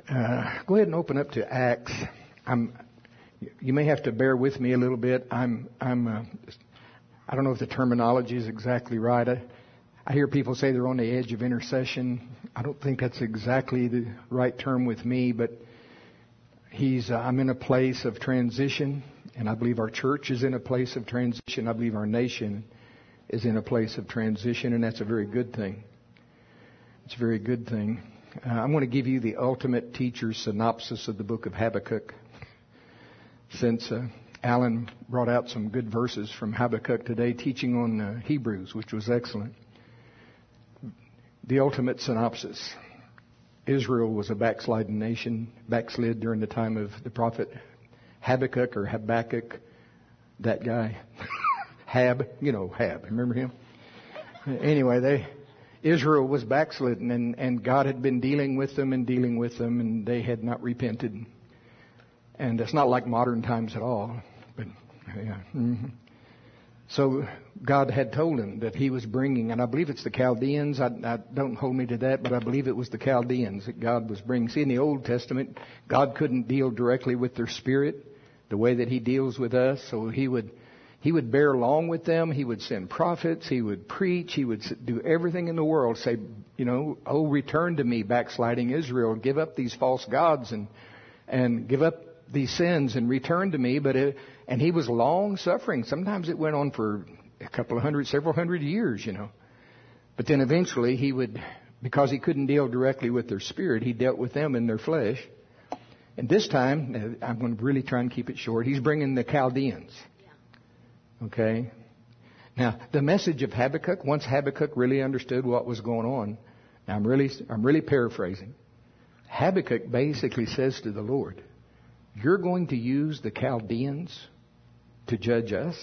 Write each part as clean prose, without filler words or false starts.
Go ahead and open up to Acts. You may have to bear with me a little bit. I don't know if the terminology is exactly right. I hear people say they're on the edge of intercession. I don't think that's exactly the right term with me, but I'm in a place of transition, and I believe our church is in a place of transition. I believe our nation is in a place of transition, and that's a very good thing. It's a very good thing. I'm going to give you the ultimate teacher's synopsis of the book of Habakkuk. Since Alan brought out some good verses from Habakkuk today, teaching on Hebrews, which was excellent. The ultimate synopsis. Israel was a backsliding nation, backslid during the time of the prophet Habakkuk or Habakkuk, that guy. Hab, remember him? Anyway, Israel was backslidden, and God had been dealing with them, and they had not repented. And it's not like modern times at all. But yeah. Mm-hmm. So God had told him that he was bringing, and I believe it's the Chaldeans. I don't hold me to that, but I believe it was the Chaldeans that God was bringing. See, in the Old Testament, God couldn't deal directly with their spirit the way that he deals with us. So he would bear along with them. He would send prophets. He would preach. He would do everything in the world. Say, oh, return to me, backsliding Israel. Give up these false gods and give up these sins and return to me. And he was long suffering. Sometimes it went on for several hundred years, But then eventually because he couldn't deal directly with their spirit, he dealt with them in their flesh. And this time, I'm going to really try and keep it short. He's bringing the Chaldeans. Okay. Now, the message of Habakkuk, once Habakkuk really understood what was going on, now I'm really paraphrasing. Habakkuk basically says to the Lord, you're going to use the Chaldeans to judge us?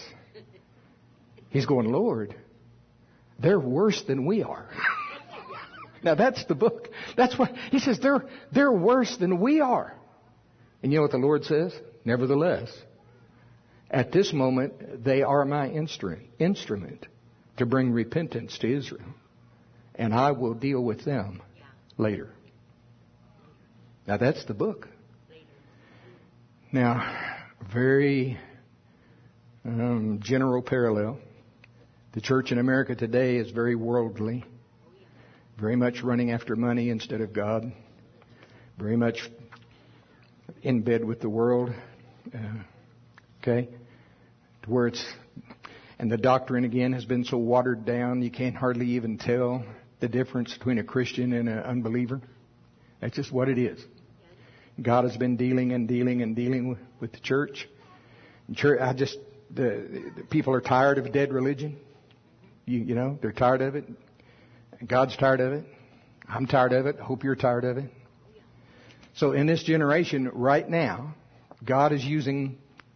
He's going, Lord, they're worse than we are. Now that's the book. That's what he says. They're worse than we are. And you know what the Lord says? Nevertheless, at this moment, they are my instrument to bring repentance to Israel. And I will deal with them later. Now that's the book. Now, very general parallel. The church in America today is very worldly. Very much running after money instead of God. Very much in bed with the world. Okay? To where and the doctrine again has been so watered down you can't hardly even tell the difference between a Christian and an unbeliever. That's just what it is. God has been dealing with the church. The people are tired of dead religion. They're tired of it. God's tired of it. I'm tired of it. I hope you're tired of it. So in this generation right now, God is using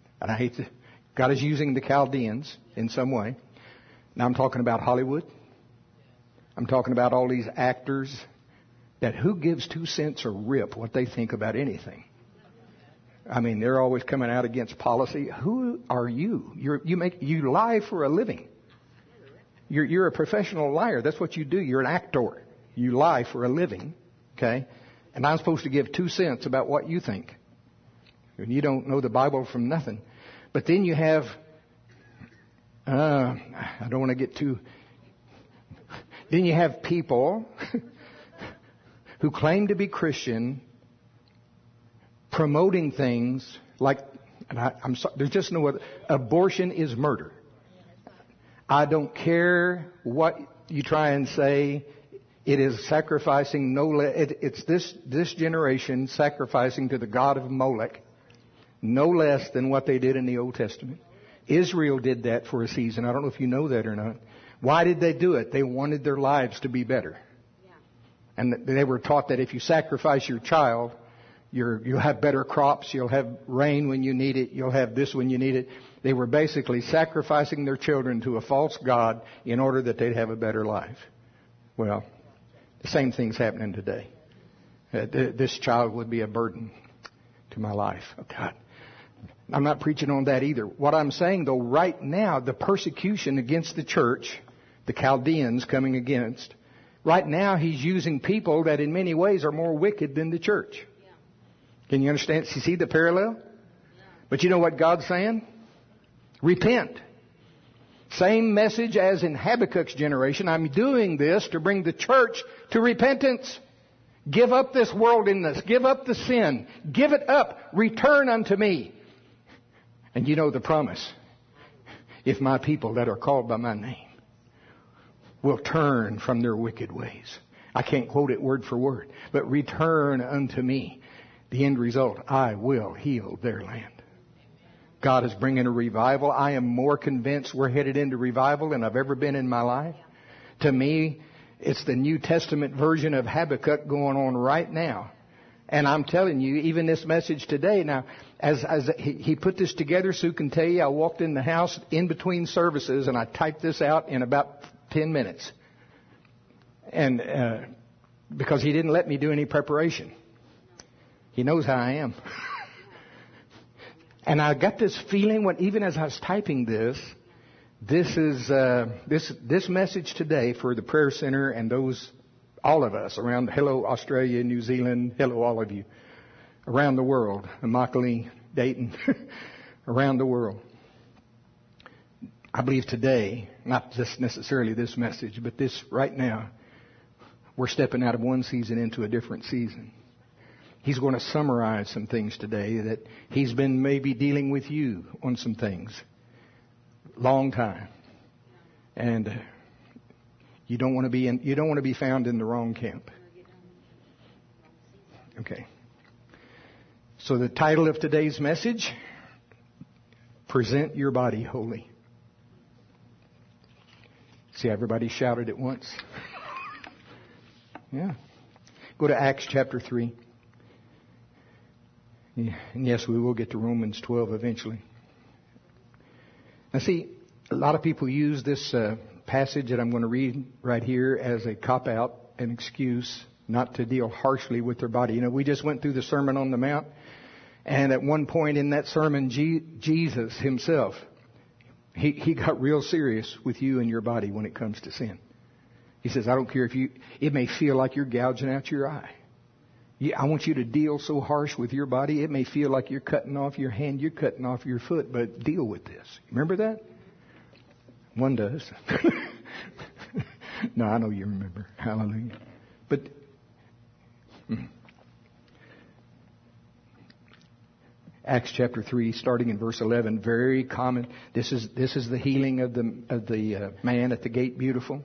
the Chaldeans in some way. Now I'm talking about Hollywood. I'm talking about all these actors that who gives 2 cents a rip what they think about anything. I mean, they're always coming out against policy. Who are you? You lie for a living. You're a professional liar. That's what you do. You're an actor. You lie for a living. Okay? And I'm supposed to give 2 cents about what you think. And you don't know the Bible from nothing. But then you have, I don't want to get too, then you have people who claim to be Christian promoting things like, I'm sorry, there's just no other, abortion is murder. I don't care what you try and say. It is sacrificing it's this generation sacrificing to the god of Molech no less than what they did in the Old Testament. Israel did that for a season. I don't know if you know that or not. Why did they do it? They wanted their lives to be better. Yeah. And they were taught that if you sacrifice your child, you'll have better crops, you'll have rain when you need it, you'll have this when you need it. They were basically sacrificing their children to a false god in order that they'd have a better life. Well, the same thing's happening today. This child would be a burden to my life. Oh, God. I'm not preaching on that either. What I'm saying, though, right now, the persecution against the church, the Chaldeans coming against, right now he's using people that in many ways are more wicked than the church. Can you understand? You see the parallel? But you know what God's saying? Repent. Same message as in Habakkuk's generation. I'm doing this to bring the church to repentance. Give up this worldliness. Give up the sin. Give it up. Return unto me. And you know the promise. If my people that are called by my name will turn from their wicked ways. I can't quote it word for word. But return unto me. The end result, I will heal their land. God is bringing a revival. I am more convinced we're headed into revival than I've ever been in my life. To me, it's the New Testament version of Habakkuk going on right now. And I'm telling you, even this message today, now, as he put this together, Sue can tell you, I walked in the house in between services and I typed this out in about 10 minutes. And because he didn't let me do any preparation. He knows how I am. And I got this feeling when, even as I was typing this is this message today for the prayer center and those, all of us around. Hello, Australia, New Zealand. Hello, all of you around the world. Immokalee, Dayton, around the world. I believe today, not just necessarily this message, but this right now, we're stepping out of one season into a different season. He's going to summarize some things today that he's been maybe dealing with you on some things. Long time. And you don't want to be found in the wrong camp. Okay. So the title of today's message, Present Your Body Holy. See, everybody shouted at once. Yeah. Go to Acts chapter 3. Yeah, and yes, we will get to Romans 12 eventually. Now see, a lot of people use this passage that I'm going to read right here as a cop-out, an excuse not to deal harshly with their body. You know, we just went through the Sermon on the Mount, and at one point in that sermon, Jesus himself, he got real serious with you and your body when it comes to sin. He says, I don't care if it may feel like you're gouging out your eye. I want you to deal so harsh with your body. It may feel like you're cutting off your hand, you're cutting off your foot, but deal with this. Remember that? One does. No, I know you remember. Hallelujah. But Acts chapter 3, starting in verse 11, very common. This is the healing of the man at the gate beautiful.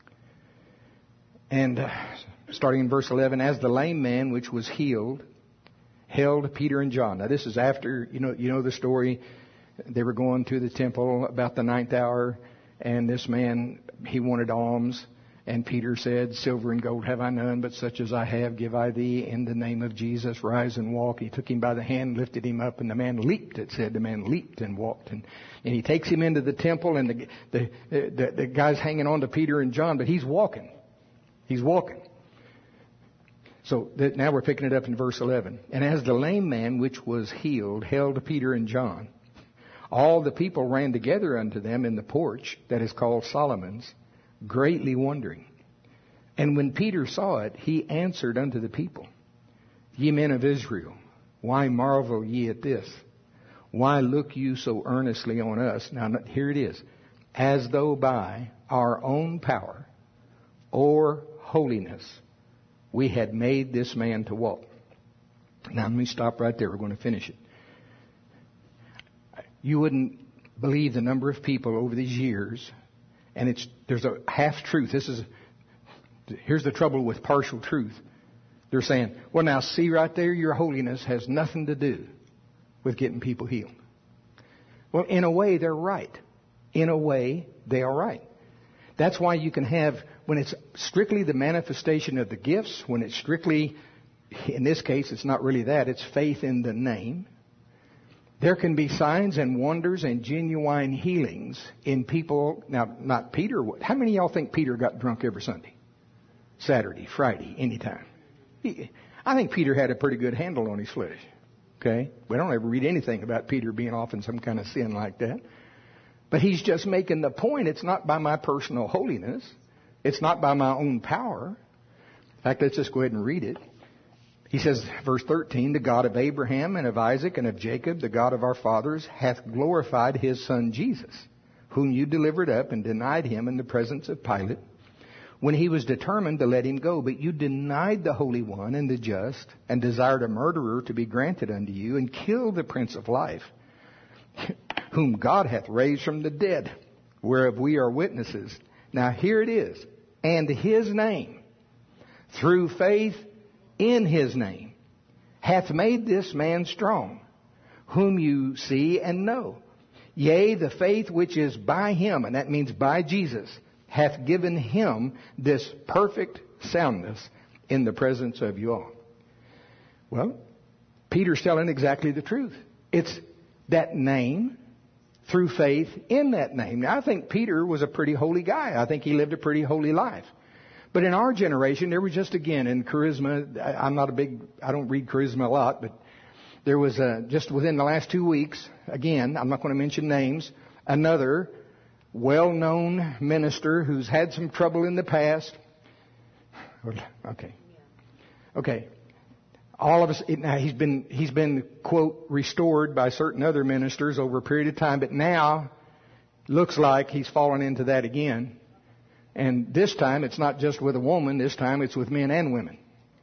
And starting in verse 11, as the lame man which was healed held Peter and John. Now this is after, you know the story. They were going to the temple about the 9th hour, and this man, he wanted alms. And Peter said, silver and gold have I none, but such as I have give I thee. In the name of Jesus, rise and walk. He took him by the hand, lifted him up, and the man leaped. It said the man leaped and walked. And he takes him into the temple, and the guy's hanging on to Peter and John, but he's walking. He's walking. So now we're picking it up in verse 11. And as the lame man which was healed held Peter and John, all the people ran together unto them in the porch that is called Solomon's, greatly wondering. And when Peter saw it, he answered unto the people, Ye men of Israel, why marvel ye at this? Why look you so earnestly on us? Now here it is. As though by our own power or holiness we had made this man to walk. Now let me stop right there. We're going to finish it. You wouldn't believe the number of people over these years, and there's a half truth. Here's the trouble with partial truth. They're saying, well, now see right there, your holiness has nothing to do with getting people healed. Well, in a way, they're right. In a way, they are right. That's why you can have, when it's strictly the manifestation of the gifts, when it's strictly, in this case, it's not really that, it's faith in the name. There can be signs and wonders and genuine healings in people. Now, not Peter. How many of y'all think Peter got drunk every Sunday? Saturday, Friday, anytime? I think Peter had a pretty good handle on his flesh. Okay? We don't ever read anything about Peter being off in some kind of sin like that. But he's just making the point, it's not by my personal holiness. It's not by my own power. In fact, let's just go ahead and read it. He says, verse 13, the God of Abraham and of Isaac and of Jacob, the God of our fathers, hath glorified his Son Jesus, whom you delivered up and denied him in the presence of Pilate, when he was determined to let him go. But you denied the Holy One and the just, and desired a murderer to be granted unto you, and killed the Prince of Life, whom God hath raised from the dead, whereof we are witnesses. Now here it is. And his name, through faith in his name, hath made this man strong, whom you see and know. Yea, the faith which is by him, and that means by Jesus, hath given him this perfect soundness in the presence of you all. Well, Peter's telling exactly the truth. It's that name, through faith in that name. Now, I think Peter was a pretty holy guy. I think he lived a pretty holy life. But in our generation, there was just, again, in charisma, I don't read charisma a lot, but there was just within the last 2 weeks, again, I'm not going to mention names, another well-known minister who's had some trouble in the past. Okay. All of us, now he's been, quote, restored by certain other ministers over a period of time, but now looks like he's fallen into that again. And this time it's not just with a woman, this time it's with men and women.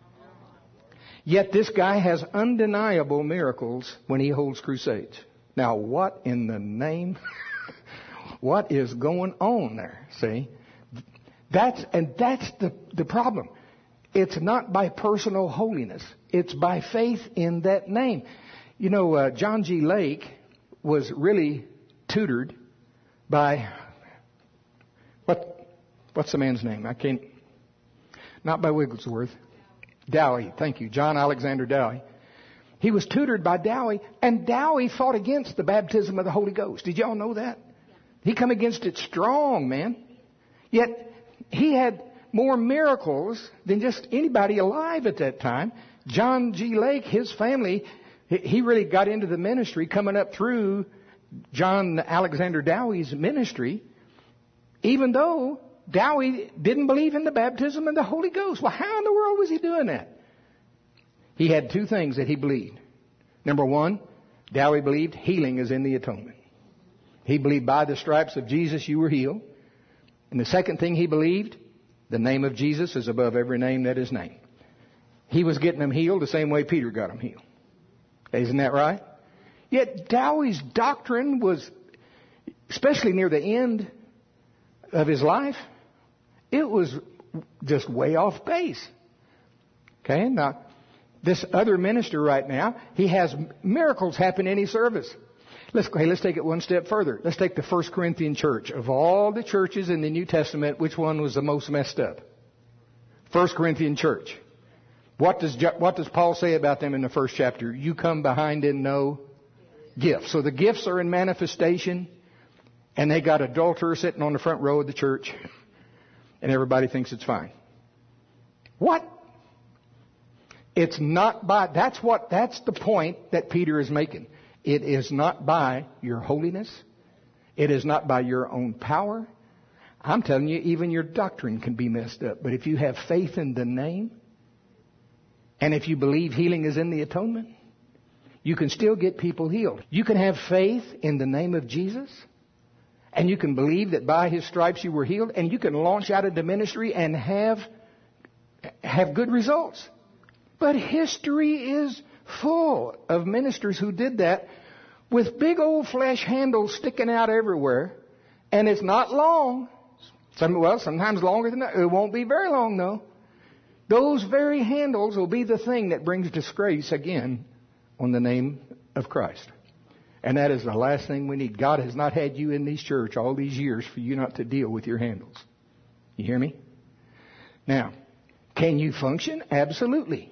Yet this guy has undeniable miracles when he holds crusades. Now what in the name, what is going on there? See? That's the problem. It's not by personal holiness. It's by faith in that name. You know, John G. Lake was really tutored by, what's the man's name? Not by Wigglesworth. Dowie, thank you. John Alexander Dowie. He was tutored by Dowie, and Dowie fought against the baptism of the Holy Ghost. Did y'all know that? He come against it strong, man. Yet, he had more miracles than just anybody alive at that time. John G. Lake, his family, he really got into the ministry coming up through John Alexander Dowie's ministry, even though Dowie didn't believe in the baptism of the Holy Ghost. Well, how in the world was he doing that? He had two things that he believed. Number one, Dowie believed healing is in the atonement. He believed by the stripes of Jesus you were healed. And the second thing he believed, the name of Jesus is above every name that is named. He was getting them healed the same way Peter got them healed. Isn't that right? Yet Dowie's doctrine was, especially near the end of his life, it was just way off base. Okay, now this other minister right now, he has miracles happen in his service. Let's take it one step further. Let's take the 1 Corinthian church. Of all the churches in the New Testament, which one was the most messed up? 1 Corinthian church. What does Paul say about them in the first chapter? You come behind in no gifts. So the gifts are in manifestation, and they got adulterers sitting on the front row of the church, and everybody thinks it's fine. What? It's not by, that's the point that Peter is making. It is not by your holiness. It is not by your own power. I'm telling you, even your doctrine can be messed up. But if you have faith in the name, and if you believe healing is in the atonement, you can still get people healed. You can have faith in the name of Jesus, and you can believe that by his stripes you were healed, and you can launch out into ministry and have good results. But history is full of ministers who did that with big old flesh handles sticking out everywhere, and it's not long. Sometimes longer than that. It won't be very long, though. Those very handles will be the thing that brings disgrace again on the name of Christ. And that is the last thing we need. God has not had you in this church all these years for you not to deal with your handles. You hear me? Now, can you function? Absolutely.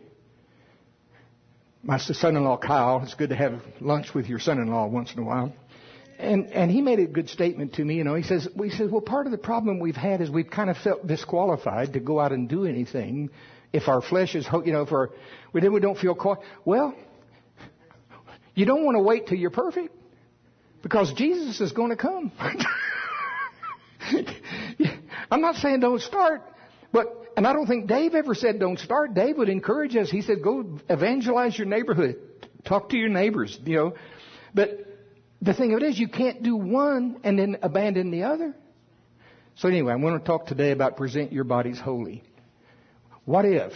My son-in-law, Kyle, it's good to have lunch with your son-in-law once in a while. And he made a good statement to me. You know, he says, well, part of the problem we've had is we've kind of felt disqualified to go out and do anything if our flesh is, if we don't feel caught. Well, you don't want to wait till you're perfect, because Jesus is going to come. I'm not saying don't start, And I don't think Dave ever said don't start. Dave would encourage us. He said, go evangelize your neighborhood. Talk to your neighbors, But the thing of it is, you can't do one and then abandon the other. So anyway, I'm going to talk today about present your bodies holy. What if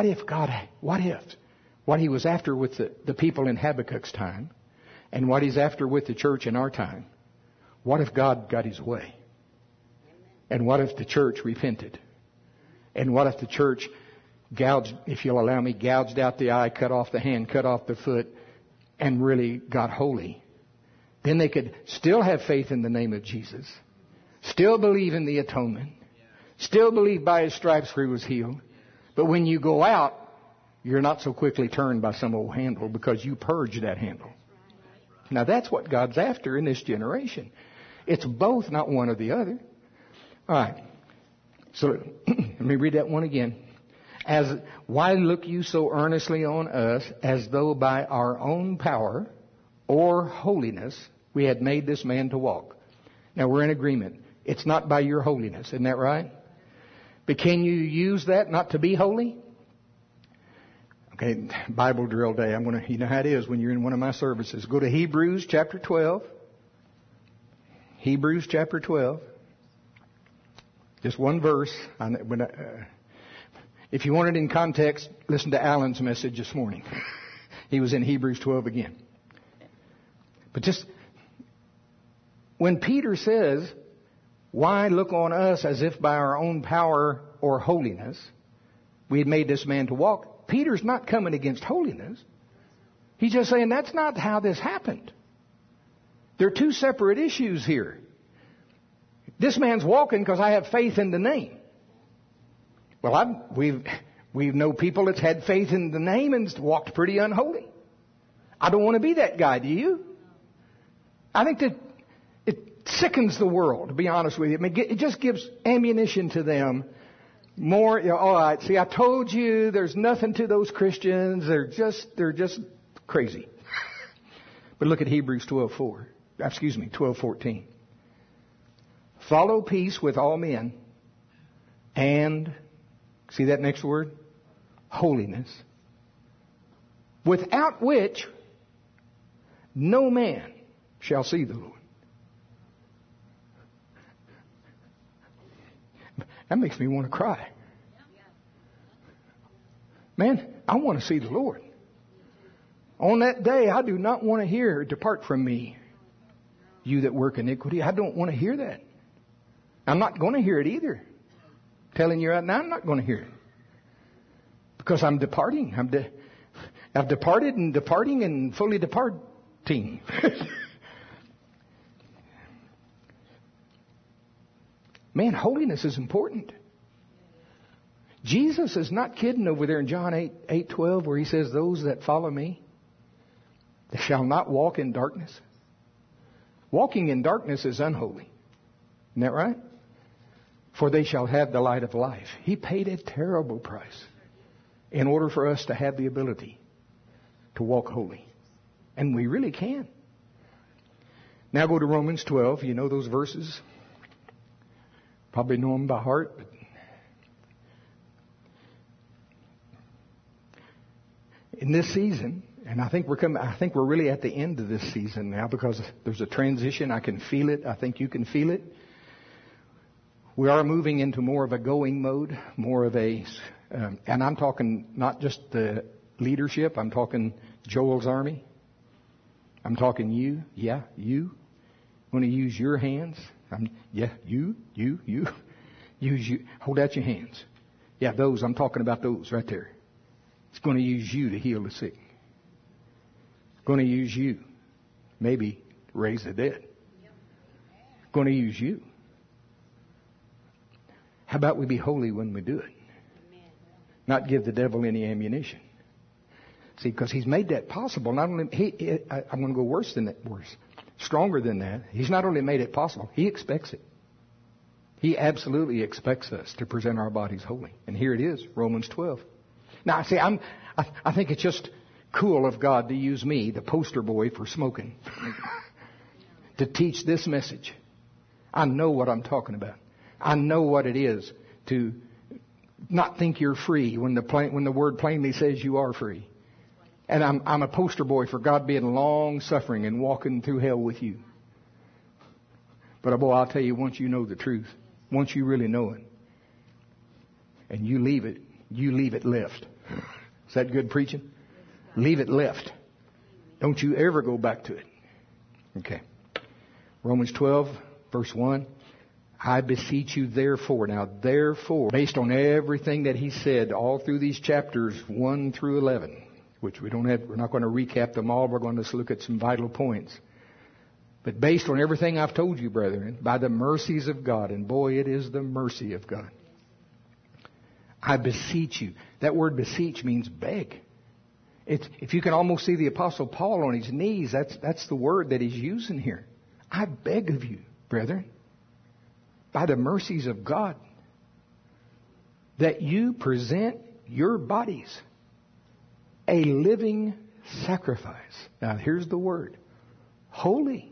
what he was after with the people in Habakkuk's time and what he's after with the church in our time, what if God got his way? And what if the church repented? And what if the church gouged, if you'll allow me, gouged out the eye, cut off the hand, cut off the foot, and really got holy? Then they could still have faith in the name of Jesus, still believe in the atonement, still believe by his stripes he was healed. But when you go out, you're not so quickly turned by some old handle because you purge that handle. Now that's what God's after in this generation. It's both, not one or the other. All right. So let me read that one again. Why look you so earnestly on us, as though by our own power or holiness we had made this man to walk? Now we're in agreement. It's not by your holiness, isn't that right? But can you use that not to be holy? Okay, Bible drill day. You know how it is when you're in one of my services. Go to Hebrews chapter 12. Hebrews chapter 12. Just one verse. If you want it in context, listen to Alan's message this morning. He was in Hebrews 12 again. But just when Peter says, why look on us as if by our own power or holiness we had made this man to walk? Peter's not coming against holiness. He's just saying that's not how this happened. There are two separate issues here. This man's walking because I have faith in the name. Well, we know people that's had faith in the name and walked pretty unholy. I don't want to be that guy, do you? I think that it sickens the world, to be honest with you. I mean, it just gives ammunition to them. More, all right, see, I told you there's nothing to those Christians. They're just crazy. But look at Hebrews 12:14. Follow peace with all men and, see that next word? Holiness. Without which no man shall see the Lord. That makes me want to cry. Man, I want to see the Lord. On that day, I do not want to hear, depart from me, you that work iniquity. I don't want to hear that. I'm not going to hear it either. I'm telling you right now, I'm not going to hear it. Because I'm departing. I've departed and departing and fully departing. Man, holiness is important. Jesus is not kidding over there in John 8:12 where he says, those that follow me, they shall not walk in darkness. Walking in darkness is unholy. Isn't that right? For they shall have the light of life. He paid a terrible price in order for us to have the ability to walk holy. And we really can. Now go to Romans 12. You know those verses. Probably know them by heart. But in this season, and I think we're really at the end of this season now because there's a transition. I can feel it. I think you can feel it. We are moving into more of a going mode, more of a, and I'm talking not just the leadership. I'm talking Joel's army. I'm talking you. Yeah, you. I'm going to use your hands. You. Use you. Hold out your hands. Yeah, those. I'm talking about those right there. It's going to use you to heal the sick. It's going to use you. Maybe raise the dead. It's going to use you. How about we be holy when we do it? Not give the devil any ammunition. See, because he's made that possible. Not only I'm going to go worse than that. Stronger than that. He's not only made it possible, he expects it. He absolutely expects us to present our bodies holy. And here it is, Romans 12. Now, see, I think it's just cool of God to use me, the poster boy for smoking, to teach this message. I know what I'm talking about. I know what it is to not think you're free when the word plainly says you are free. And I'm a poster boy for God being long suffering and walking through hell with you. But boy, I'll tell you, once you know the truth, once you really know it, and you leave it left. Is that good preaching? Leave it left. Don't you ever go back to it. Okay. Romans 12, verse 1. I beseech you therefore. Now therefore, based on everything that he said all through these chapters 1 through 11, which we're not going to recap them all. We're going to look at some vital points. But based on everything I've told you, brethren, by the mercies of God, and boy, it is the mercy of God, I beseech you. That word beseech means beg. If you can almost see the Apostle Paul on his knees, that's the word that he's using here. I beg of you, brethren, by the mercies of God, that you present your bodies a living sacrifice. Now here's the word. Holy.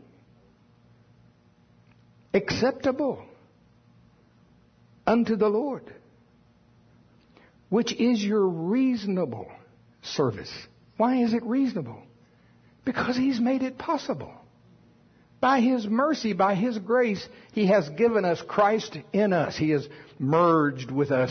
Acceptable unto the Lord, which is your reasonable service. Why is it reasonable? Because He's made it possible. By His mercy, by His grace, He has given us Christ in us. He has merged with us.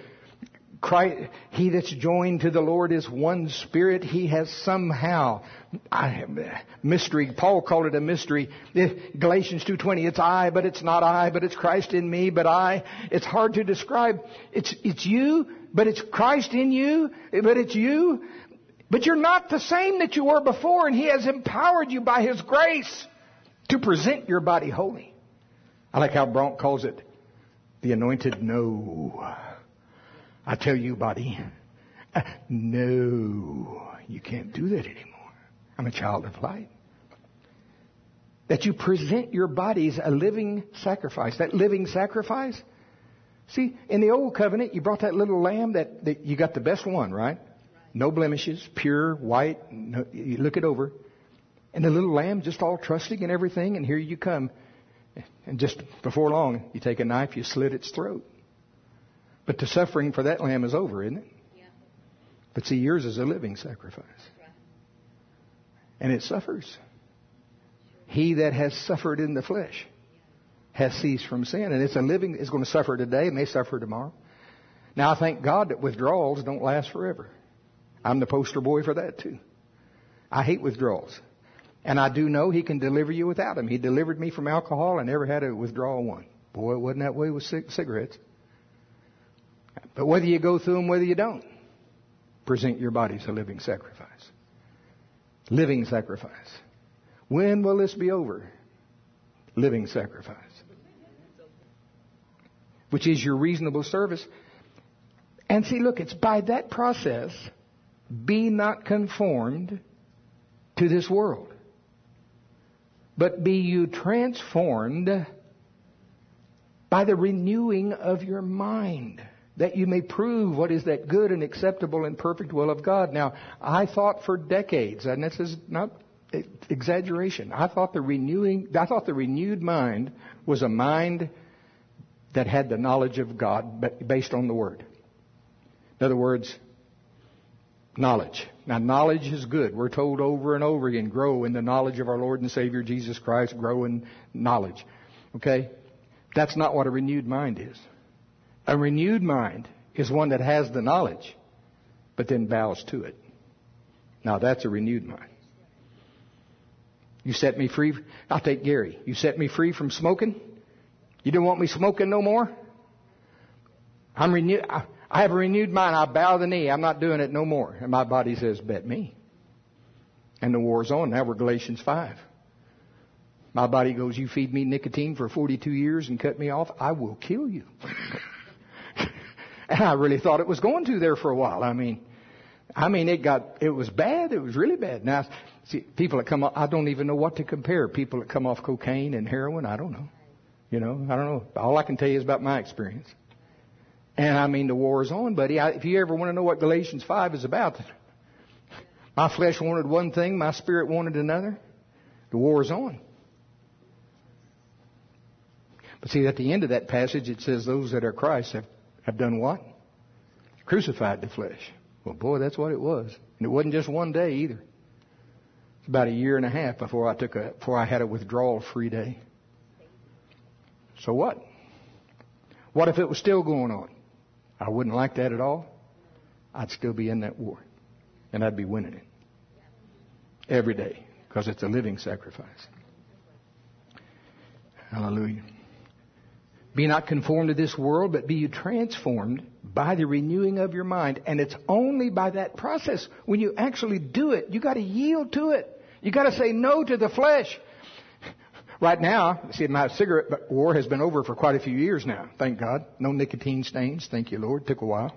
He that's joined to the Lord is one spirit. He has somehow, mystery, Paul called it a mystery. Galatians 2:20, it's I, but it's not I, but it's Christ in me, but I. It's hard to describe. It's you, but it's Christ in you, but it's you. But you're not the same that you were before, and He has empowered you by His grace to present your body holy. I like how Bronk calls it the anointed no. I tell you, body, no, you can't do that anymore. I'm a child of light. That you present your bodies a living sacrifice. That living sacrifice, see, in the old covenant, you brought that little lamb that you got the best one, right? No blemishes, pure, white, no, you look it over. And the little lamb just all trusting and everything, and here you come. And just before long, you take a knife, you slit its throat. But the suffering for that lamb is over, isn't it? Yeah. But see, yours is a living sacrifice. Right. And it suffers. He that has suffered in the flesh has ceased from sin. And it's going to suffer today, it may suffer tomorrow. Now, I thank God that withdrawals don't last forever. I'm the poster boy for that too. I hate withdrawals. And I do know He can deliver you without them. He delivered me from alcohol. I never had a withdrawal one. Boy, it wasn't that way with cigarettes. But whether you go through them, whether you don't, present your bodies a living sacrifice. Living sacrifice. When will this be over? Living sacrifice. Which is your reasonable service. And see, look, it's by that process, be not conformed to this world, but be you transformed by the renewing of your mind, that you may prove what is that good and acceptable and perfect will of God. Now, I thought for decades, and this is not exaggeration, I thought the renewed mind was a mind that had the knowledge of God based on the Word. In other words, knowledge. Now, knowledge is good. We're told over and over again, grow in the knowledge of our Lord and Savior Jesus Christ, grow in knowledge. Okay? That's not what a renewed mind is. A renewed mind is one that has the knowledge, but then bows to it. Now, that's a renewed mind. You set me free. I'll take Gary. You set me free from smoking? You don't want me smoking no more? I'm renewed. I have a renewed mind. I bow the knee. I'm not doing it no more. And my body says, bet me. And the war's on. Now we're Galatians 5. My body goes, you feed me nicotine for 42 years and cut me off, I will kill you. And I really thought it was going to there for a while. I mean, it was bad. It was really bad. Now, see, people that come off, I don't even know what to compare. People that come off cocaine and heroin, I don't know. I don't know. All I can tell you is about my experience. And I mean, the war is on, buddy. If you ever want to know what Galatians 5 is about, my flesh wanted one thing, my spirit wanted another. The war is on. But see, at the end of that passage, it says those that are Christ have done what? Crucified the flesh. Well, boy, that's what it was. And it wasn't just one day either. It's about a year and a half before I had a withdrawal-free day. So what? What if it was still going on? I wouldn't like that at all. I'd still be in that war. And I'd be winning it. Every day. Because it's a living sacrifice. Hallelujah. Be not conformed to this world, but be you transformed by the renewing of your mind. And it's only by that process. When you actually do it, you got to yield to it. You got to say no to the flesh. Right now, see, my cigarette war has been over for quite a few years now. Thank God. No nicotine stains. Thank you, Lord. Took a while.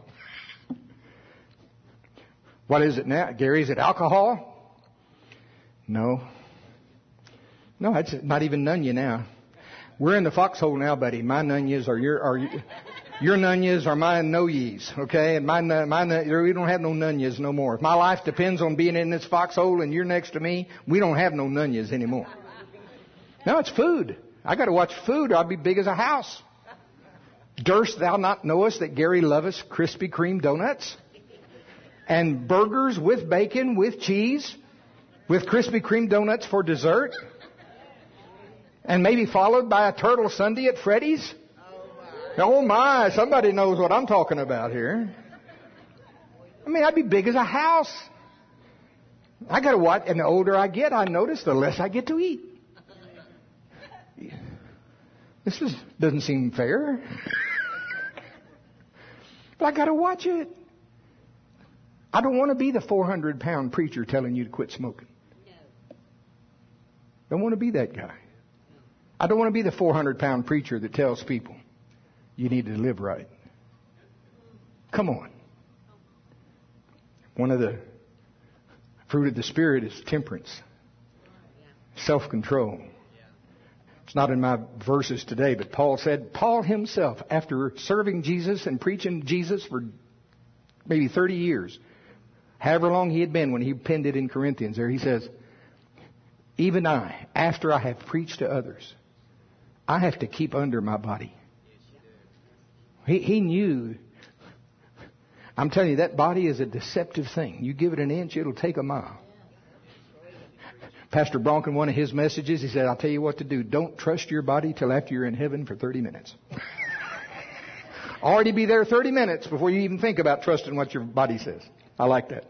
What is it now, Gary? Is it alcohol? No. No, it's not even Nunya now. We're in the foxhole now, buddy. My Nunyas are your Nunyas are my no-yees, okay? And we don't have no Nunyas no more. If my life depends on being in this foxhole and you're next to me, we don't have no Nunyas anymore. Now it's food. I got to watch food or I'll be big as a house. Durst thou not knowest that Gary loveth Krispy Kreme donuts? And burgers with bacon, with cheese, with Krispy Kreme donuts for dessert? And maybe followed by a turtle sundae at Freddy's? Oh my, somebody knows what I'm talking about here. I mean, I'd be big as a house. I got to watch, and the older I get, I notice the less I get to eat. This doesn't seem fair. But I got to watch it. I don't want to be the 400-pound preacher telling you to quit smoking. Don't want to be that guy. I don't want to be the 400-pound preacher that tells people you need to live right. Come on. One of the fruit of the Spirit is temperance, self-control. It's not in my verses today, but Paul himself, after serving Jesus and preaching Jesus for maybe 30 years, however long he had been when he penned it in Corinthians there, he says, even I, after I have preached to others, I have to keep under my body. He knew. I'm telling you, that body is a deceptive thing. You give it an inch, it'll take a mile. Pastor Bronken, one of his messages, he said, I'll tell you what to do. Don't trust your body till after you're in heaven for 30 minutes. Already be there 30 minutes before you even think about trusting what your body says. I like that.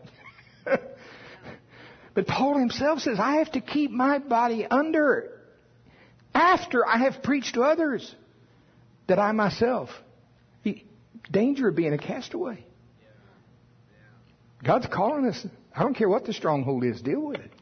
But Paul himself says, I have to keep my body under after I have preached to others, that I myself, danger of being a castaway. God's calling us. I don't care what the stronghold is, deal with it.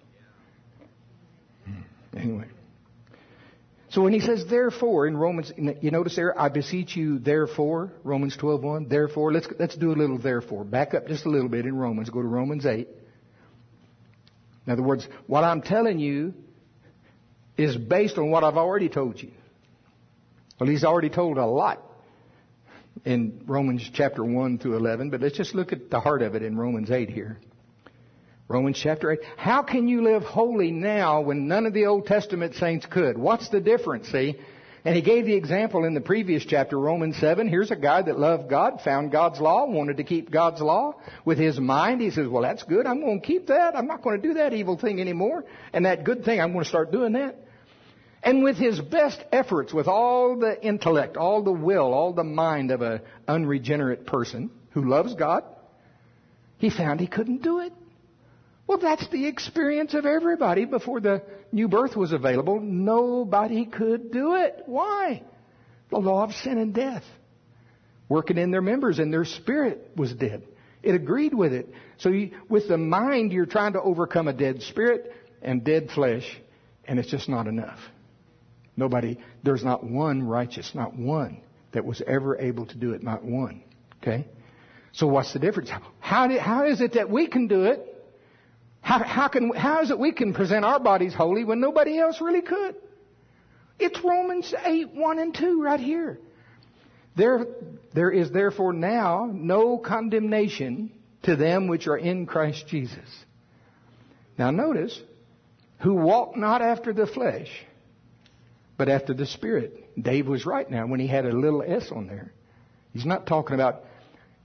Anyway. So when he says therefore in Romans, you notice there, I beseech you therefore, Romans 12:1, therefore, let's do a little therefore. Back up just a little bit in Romans, go to Romans 8. In other words, what I'm telling you is based on what I've already told you. Well, he's already told a lot in Romans chapter 1 through 11, but let's just look at the heart of it in Romans 8 here. Romans chapter 8. How can you live holy now when none of the Old Testament saints could? What's the difference, see? And he gave the example in the previous chapter, Romans 7. Here's a guy that loved God, found God's law, wanted to keep God's law with his mind. He says, well, that's good. I'm going to keep that. I'm not going to do that evil thing anymore. And that good thing, I'm going to start doing that. And with his best efforts, with all the intellect, all the will, all the mind of an unregenerate person who loves God, he found he couldn't do it. Well, that's the experience of everybody before the new birth was available. Nobody could do it. Why? The law of sin and death working in their members, and their spirit was dead. It agreed with it. So with the mind, you're trying to overcome a dead spirit and dead flesh, and it's just not enough. There's not one righteous, not one that was ever able to do it, not one. Okay? So what's the difference? How is it that we can do it? How is it we can present our bodies holy when nobody else really could? It's Romans 8, 1 and 2 right here. There is therefore now no condemnation to them which are in Christ Jesus. Now notice, who walk not after the flesh, but after the Spirit. Dave was right now when he had a little s on there. He's not talking about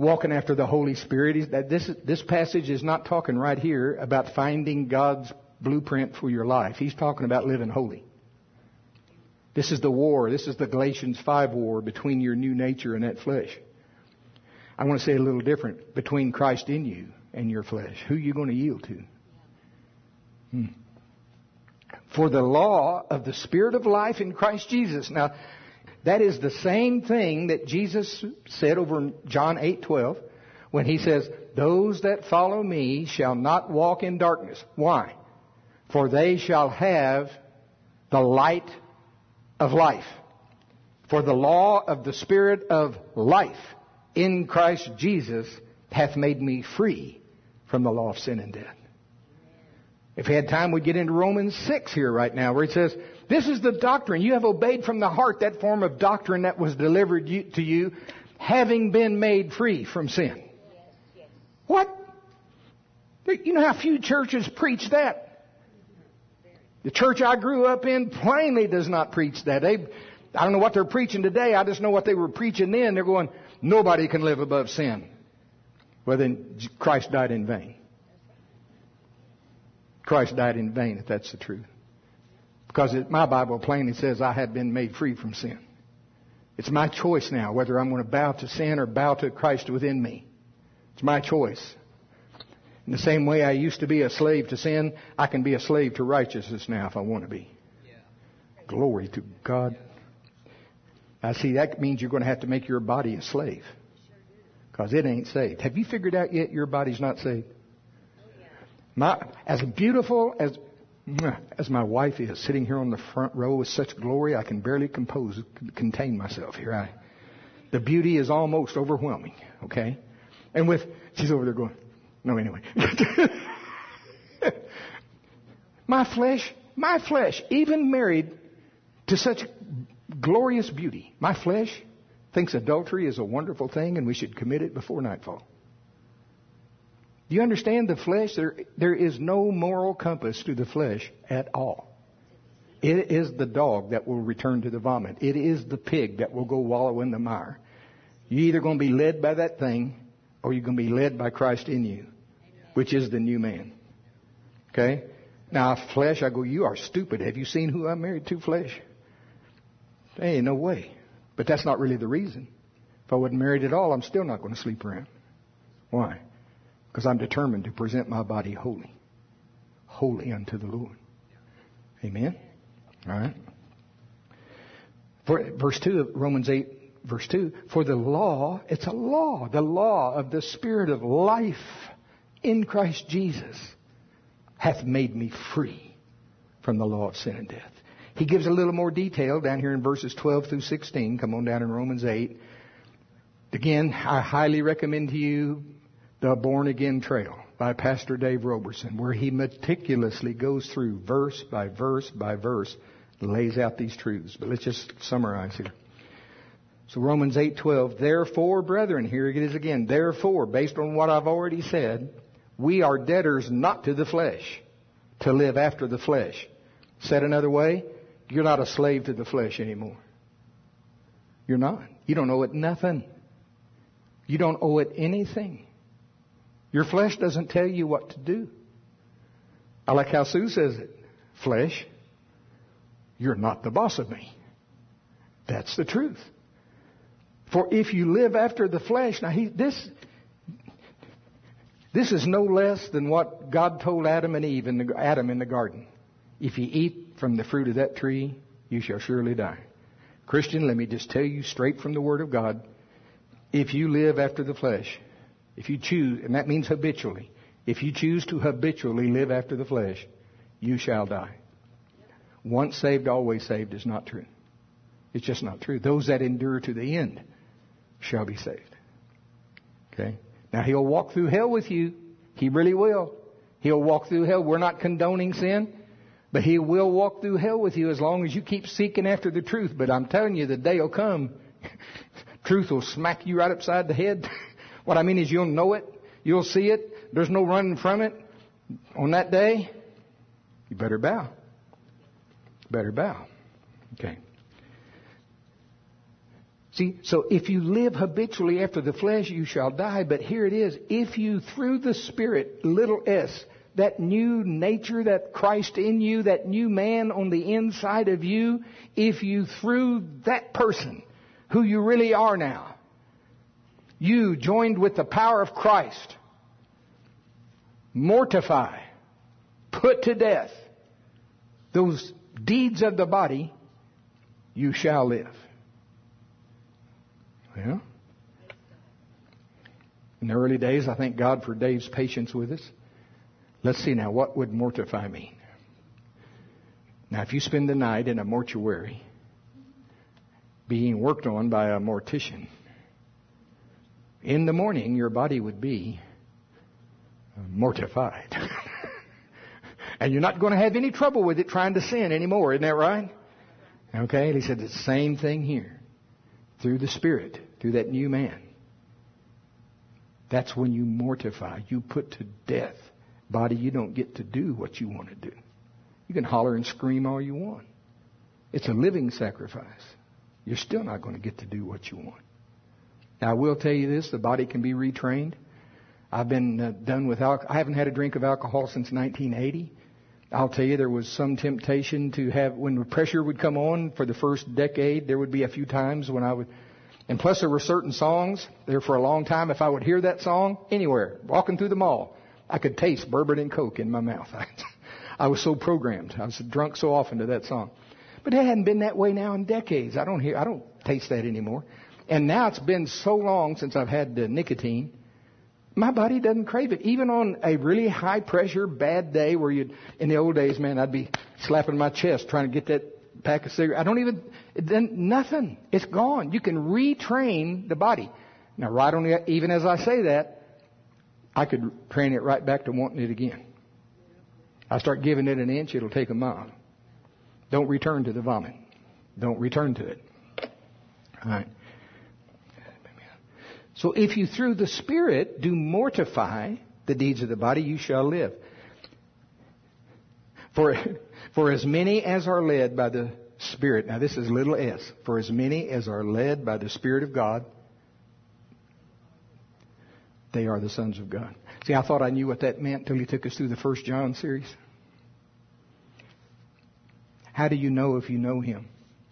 walking after the Holy Spirit. This passage is not talking right here about finding God's blueprint for your life. He's talking about living holy. This is the war. This is the Galatians 5 war between your new nature and that flesh. I want to say it a little different. Between Christ in you and your flesh. Who are you going to yield to? For the law of the Spirit of life in Christ Jesus. Now, that is the same thing that Jesus said over in John 8:12 when He says, those that follow me shall not walk in darkness. Why? For they shall have the light of life. For the law of the Spirit of life in Christ Jesus hath made me free from the law of sin and death. If we had time, we'd get into Romans 6 here right now, where it says, this is the doctrine. You have obeyed from the heart that form of doctrine that was delivered to you, having been made free from sin. What? You know how few churches preach that? The church I grew up in plainly does not preach that. I don't know what they're preaching today. I just know what they were preaching then. They're going, nobody can live above sin. Well, then Christ died in vain. Christ died in vain, if that's the truth. Because my Bible plainly says I have been made free from sin. It's my choice now whether I'm going to bow to sin or bow to Christ within me. It's my choice. In the same way I used to be a slave to sin, I can be a slave to righteousness now if I want to be. Yeah. Glory to God. Now see, that means you're going to have to make your body a slave. Because it ain't saved. Have you figured out yet your body's not saved? As beautiful as my wife is, sitting here on the front row with such glory, I can barely contain myself here. The beauty is almost overwhelming, okay? And she's over there going, no, anyway. My flesh, even married to such glorious beauty, my flesh thinks adultery is a wonderful thing and we should commit it before nightfall. Do you understand the flesh? There is no moral compass to the flesh at all. It is the dog that will return to the vomit. It is the pig that will go wallow in the mire. You're either going to be led by that thing or you're going to be led by Christ in you, which is the new man. Okay? Now, flesh, I go, you are stupid. Have you seen who I'm married to, flesh? Hey, no way. But that's not really the reason. If I wasn't married at all, I'm still not going to sleep around. Why? Because I'm determined to present my body holy. Holy unto the Lord. Amen? All right. For verse 2 of Romans 8, verse 2. For the law, it's a law. The law of the Spirit of life in Christ Jesus hath made me free from the law of sin and death. He gives a little more detail down here in verses 12 through 16. Come on down in Romans 8. Again, I highly recommend to you The Born Again Trail by Pastor Dave Roberson, where he meticulously goes through verse by verse by verse, lays out these truths. But let's just summarize here. So Romans 8:12, therefore, brethren, here it is again, therefore, based on what I've already said, we are debtors not to the flesh, to live after the flesh. Said another way, you're not a slave to the flesh anymore. You're not. You don't owe it nothing. You don't owe it anything. Your flesh doesn't tell you what to do. I like how Sue says it. Flesh, you're not the boss of me. That's the truth. For if you live after the flesh, now this is no less than what God told Adam and Eve in the garden. If you eat from the fruit of that tree, you shall surely die. Christian, let me just tell you straight from the Word of God, if you live after the flesh, if you choose, and that means habitually, if you choose to habitually live after the flesh, you shall die. Once saved, always saved is not true. It's just not true. Those that endure to the end shall be saved. Okay? Now, He'll walk through hell with you. He really will. He'll walk through hell. We're not condoning sin, but He will walk through hell with you as long as you keep seeking after the truth. But I'm telling you, the day will come, truth will smack you right upside the head. What I mean is you'll know it. You'll see it. There's no running from it. On that day, you better bow. Better bow. Okay. See, so if you live habitually after the flesh, you shall die. But here it is. If you through the Spirit, little s, that new nature, that Christ in you, that new man on the inside of you, if you through that person, who you really are now, you joined with the power of Christ, mortify, put to death those deeds of the body, you shall live. Well, in the early days, I thank God for Dave's patience with us. Let's see now, what would mortify mean? Now, if you spend the night in a mortuary being worked on by a mortician, in the morning your body would be mortified. And you're not going to have any trouble with it trying to sin anymore, isn't that right? Okay, and he said it's the same thing here. Through the Spirit, through that new man. That's when you mortify. You put to death. Body, you don't get to do what you want to do. You can holler and scream all you want. It's a living sacrifice. You're still not going to get to do what you want. Now, I will tell you this, the body can be retrained. I've been done with alcohol. I haven't had a drink of alcohol since 1980. I'll tell you, there was some temptation to have, when the pressure would come on for the first decade, there would be a few times when I would, and plus there were certain songs there for a long time. If I would hear that song anywhere, walking through the mall, I could taste bourbon and Coke in my mouth. I was so programmed. I was drunk so often to that song. But it hadn't been that way now in decades. I don't taste that anymore. And now it's been so long since I've had nicotine. My body doesn't crave it. Even on a really high pressure, bad day where in the old days, man, I'd be slapping my chest trying to get that pack of cigarettes. Nothing. It's gone. You can retrain the body. Now, right on the, even as I say that, I could train it right back to wanting it again. I start giving it an inch, it'll take a mile. Don't return to the vomit. Don't return to it. All right. So if you through the Spirit do mortify the deeds of the body, you shall live. For as many as are led by the Spirit, now this is little s, for as many as are led by the Spirit of God, they are the sons of God. See, I thought I knew what that meant till he took us through the 1 John series. How do you know if you know him?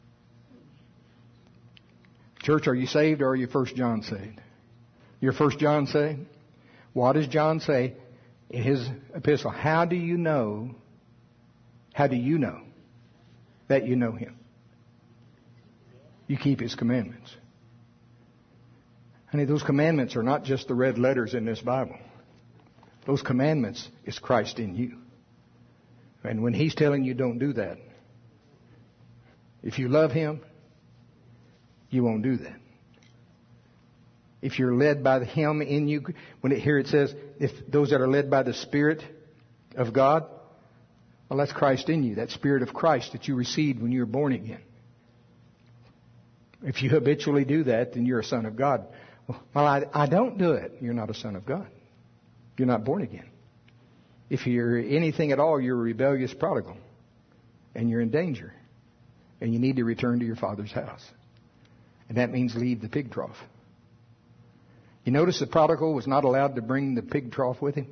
Church, are you saved or are you 1 John saved? You're 1 John saved? What does John say in his epistle? How do you know that you know him? You keep his commandments. Honey, those commandments are not just the red letters in this Bible. Those commandments is Christ in you. And when he's telling you don't do that, if you love him, you won't do that. If you're led by him in you, here it says, if those that are led by the Spirit of God, well, that's Christ in you, that Spirit of Christ that you received when you were born again. If you habitually do that, then you're a son of God. Well, I don't do it. You're not a son of God. You're not born again. If you're anything at all, you're a rebellious prodigal. And you're in danger. And you need to return to your father's house. And that means leave the pig trough. You notice the prodigal was not allowed to bring the pig trough with him?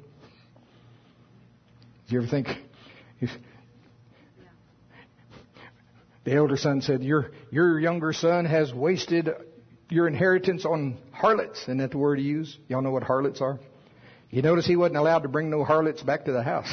Do you ever think... The elder son said, your younger son has wasted your inheritance on harlots. Isn't that the word he used? Y'all know what harlots are? You notice he wasn't allowed to bring no harlots back to the house.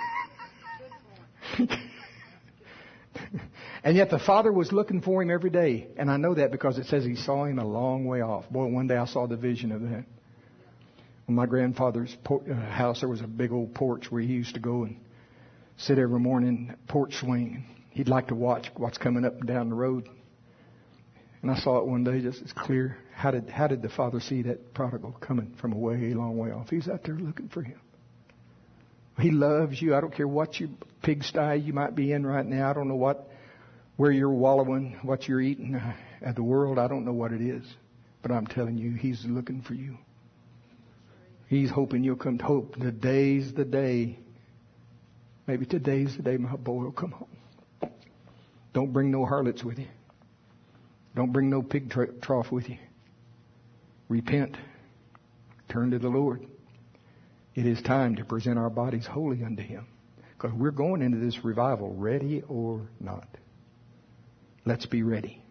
And yet the father was looking for him every day. And I know that because it says he saw him a long way off. Boy, one day I saw the vision of that. On my grandfather's house, there was a big old porch where he used to go and sit every morning, porch swing. He'd like to watch what's coming up and down the road. And I saw it one day just as clear. How did the father see that prodigal coming from a way, long way off? He's out there looking for him. He loves you. I don't care what you pigsty you might be in right now. I don't know where you're wallowing, what you're eating at the world. I don't know what it is. But I'm telling you, he's looking for you. He's hoping you'll come to hope. Today's the day. Maybe today's the day my boy will come home. Don't bring no harlots with you. Don't bring no pig trough with you. Repent. Turn to the Lord. It is time to present our bodies wholly unto Him. Because we're going into this revival, ready or not. Let's be ready.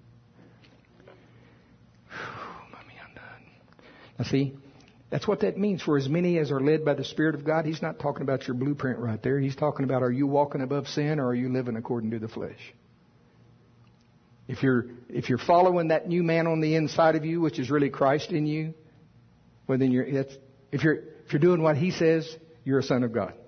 Mommy, I'm done. Now see, that's what that means. For as many as are led by the Spirit of God, He's not talking about your blueprint right there. He's talking about, are you walking above sin or are you living according to the flesh? If you're following that new man on the inside of you, which is really Christ in you, well then if you're doing what He says, you're a son of God.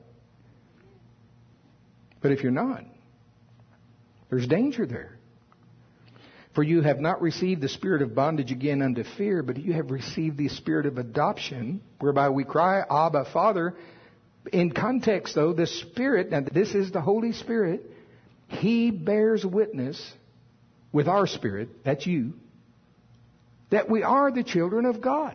But if you're not, there's danger there. For you have not received the spirit of bondage again unto fear, but you have received the spirit of adoption, whereby we cry, Abba, Father. In context, though, the Spirit, and this is the Holy Spirit, He bears witness with our spirit, that's you, that we are the children of God.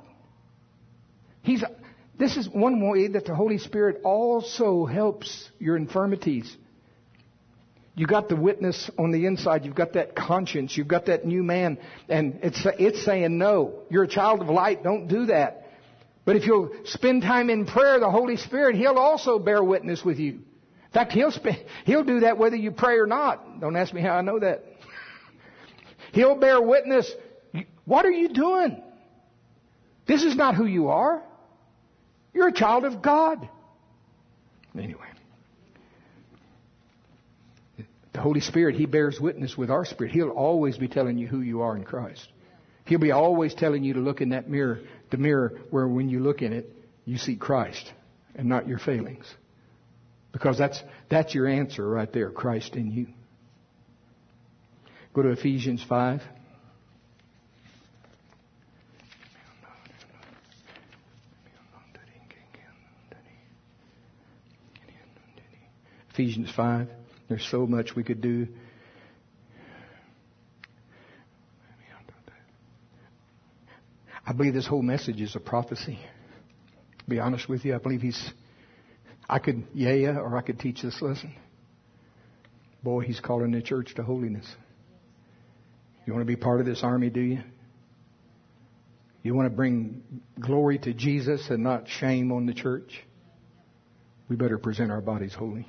This is one way that the Holy Spirit also helps your infirmities. You got the witness on the inside. You've got that conscience. You've got that new man. And it's saying, no, you're a child of light. Don't do that. But if you'll spend time in prayer, the Holy Spirit, He'll also bear witness with you. In fact, He'll do that whether you pray or not. Don't ask me how I know that. He'll bear witness. What are you doing? This is not who you are. You're a child of God. Anyway. The Holy Spirit, He bears witness with our spirit. He'll always be telling you who you are in Christ. He'll be always telling you to look in that mirror, the mirror where when you look in it, you see Christ and not your failings. Because that's your answer right there, Christ in you. Go to Ephesians 5. Ephesians 5. There's so much we could do. I believe this whole message is a prophecy. To be honest with you, I believe I could or I could teach this lesson. Boy, He's calling the church to holiness. You want to be part of this army, do you? You want to bring glory to Jesus and not shame on the church? We better present our bodies holy.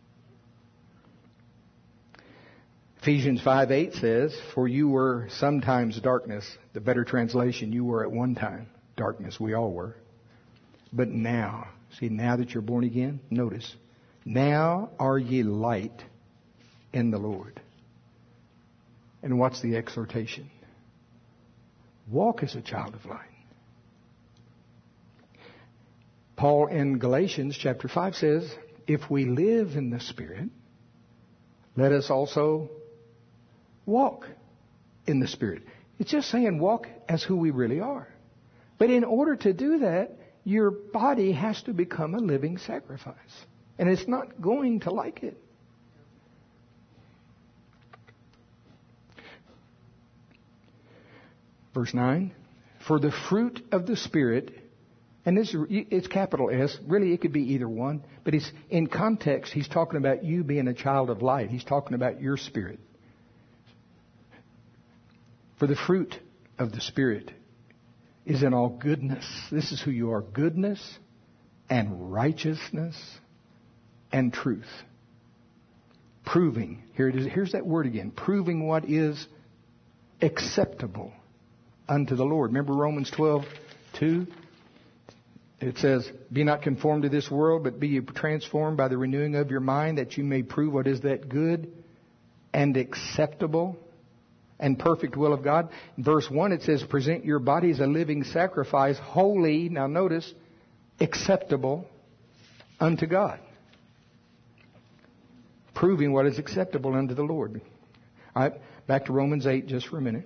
Ephesians 5:8 says, for you were sometimes darkness. The better translation, you were at one time darkness. We all were. But now, see, now that you're born again, notice, now are ye light in the Lord. And what's the exhortation? Walk as a child of light. Paul in Galatians chapter 5 says, if we live in the Spirit, let us also walk in the Spirit. It's just saying walk as who we really are. But in order to do that, your body has to become a living sacrifice. And it's not going to like it. Verse 9, for the fruit of the Spirit, and it's capital S, really it could be either one, but it's in context, he's talking about you being a child of light. He's talking about your spirit. For the fruit of the Spirit is in all goodness. This is who you are. Goodness and righteousness and truth. Proving. Here it is. Here's that word again. Proving what is acceptable unto the Lord. Remember Romans 12:2? It says, be not conformed to this world, but be ye transformed by the renewing of your mind, that you may prove what is that good and acceptable and perfect will of God. In verse 1 it says, present your body as a living sacrifice, holy, now notice, acceptable unto God. Proving what is acceptable unto the Lord. All right, back to Romans 8 just for a minute.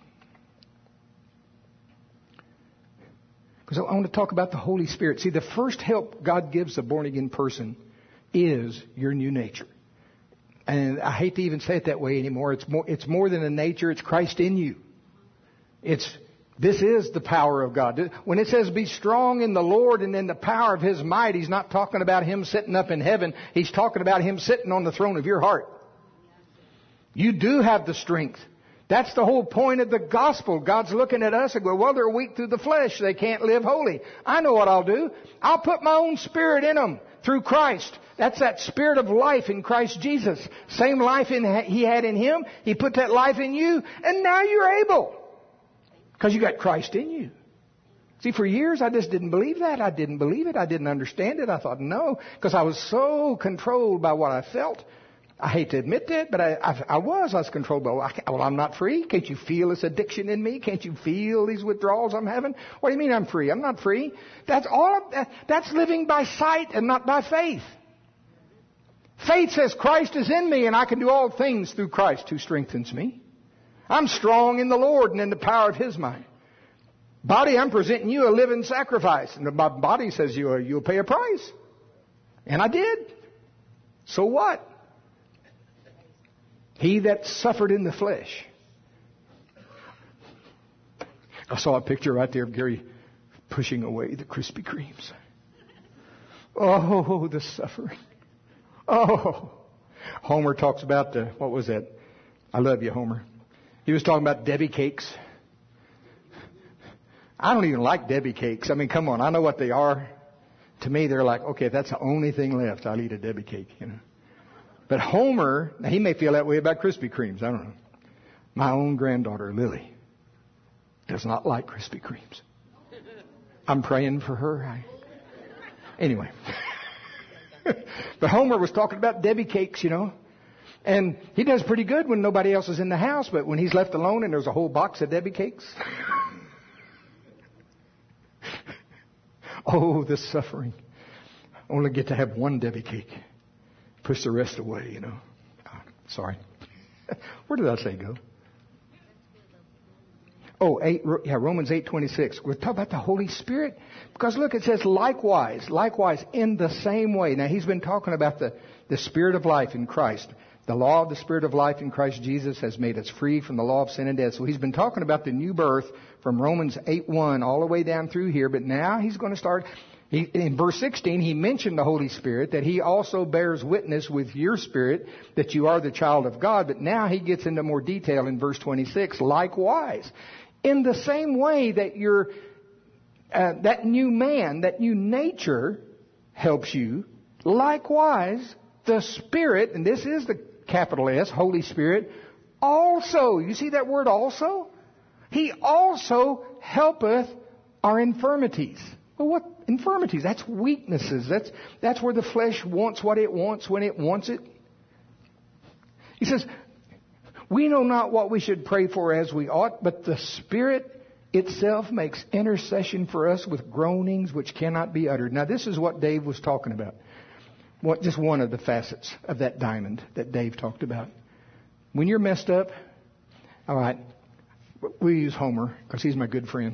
Because I want to talk about the Holy Spirit. See, the first help God gives a born-again person is your new nature. And I hate to even say it that way anymore. It's more than a nature. It's Christ in you. This is the power of God. When it says be strong in the Lord and in the power of His might, He's not talking about Him sitting up in heaven. He's talking about Him sitting on the throne of your heart. You do have the strength That's the whole point of the gospel. God's looking at us and go, well, they're weak through the flesh. They can't live holy. I know what I'll do. I'll put my own spirit in them through Christ. That's that spirit of life in Christ Jesus. Same life He had in Him. He put that life in you. And now you're able. Because you got Christ in you. See, for years I just didn't believe that. I didn't believe it. I didn't understand it. I thought, no. Because I was so controlled by what I felt. I hate to admit that, but I was controlled by, well, I'm not free. Can't you feel this addiction in me? Can't you feel these withdrawals I'm having? What do you mean I'm free? I'm not free. That's living by sight and not by faith. Faith says Christ is in me and I can do all things through Christ who strengthens me. I'm strong in the Lord and in the power of His might. Body, I'm presenting you a living sacrifice. And my body says you'll pay a price. And I did. So what? He that suffered in the flesh. I saw a picture right there of Gary pushing away the Krispy Kremes. Oh, the suffering. Oh. Homer talks about what was that? I love you, Homer. He was talking about Debbie cakes. I don't even like Debbie cakes. I mean, come on, I know what they are. To me, they're like, okay, if that's the only thing left, I'll eat a Debbie cake, you know. But Homer, now he may feel that way about Krispy Kremes. I don't know. My own granddaughter, Lily, does not like Krispy Kremes. I'm praying for her. Anyway. But Homer was talking about Debbie cakes, you know. And he does pretty good when nobody else is in the house. But when he's left alone and there's a whole box of Debbie cakes. Oh, the suffering. Only get to have one Debbie cake. Push the rest away, you know. Sorry. Where did I say go? Oh, Romans 8:26. We're talking about the Holy Spirit. Because look, it says likewise, in the same way. Now, he's been talking about the Spirit of life in Christ. The law of the Spirit of life in Christ Jesus has made us free from the law of sin and death. So he's been talking about the new birth from Romans 8:1 all the way down through here. But now he's going to start... in verse 16, he mentioned the Holy Spirit, that He also bears witness with your spirit that you are the child of God. But now he gets into more detail in verse 26. Likewise, in the same way that that new man, that new nature helps you, likewise, the Spirit, and this is the capital S, Holy Spirit, also, you see that word also? He also helpeth our infirmities. Well, what infirmities? That's weaknesses. That's where the flesh wants what it wants when it wants it. He says, we know not what we should pray for as we ought, but the Spirit itself makes intercession for us with groanings which cannot be uttered. Now, this is what Dave was talking about. Just one of the facets of that diamond that Dave talked about. When you're messed up, all right, we use Homer because he's my good friend.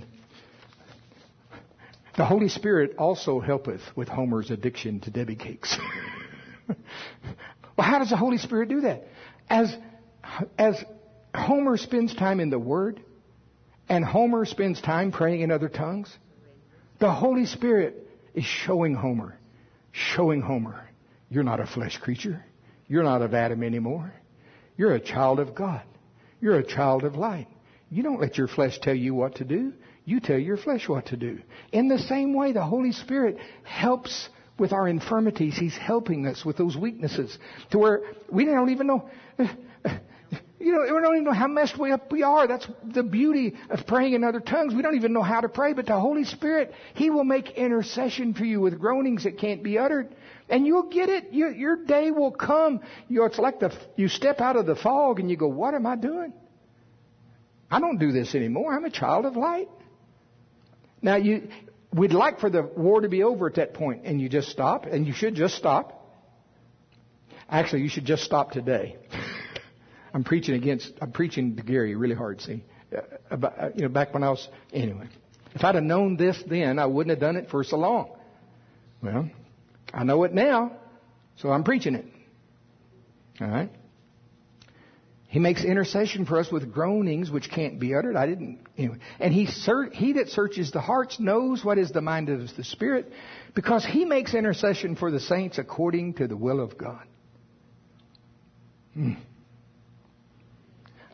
The Holy Spirit also helpeth with Homer's addiction to Debbie cakes. Well, how does the Holy Spirit do that? As Homer spends time in the Word, and Homer spends time praying in other tongues, the Holy Spirit is showing Homer, you're not a flesh creature. You're not of Adam anymore. You're a child of God. You're a child of light. You don't let your flesh tell you what to do. You tell your flesh what to do. In the same way, the Holy Spirit helps with our infirmities. He's helping us with those weaknesses to where we don't even know... we don't even know how messed up we are. That's the beauty of praying in other tongues. We don't even know how to pray, but the Holy Spirit, He will make intercession for you with groanings that can't be uttered. And you'll get it. Your day will come. It's like you step out of the fog and you go, what am I doing? I don't do this anymore. I'm a child of light. Now, we'd like for the war to be over at that point, and you just stop, and you should just stop. Actually, you should just stop today. I'm preaching to Gary really hard, see. Back when I was... Anyway, if I'd have known this then, I wouldn't have done it for so long. Well, I know it now, so I'm preaching it. All right? He makes intercession for us with groanings which can't be uttered. Anyway. And he that searches the hearts knows what is the mind of the Spirit, because He makes intercession for the saints according to the will of God.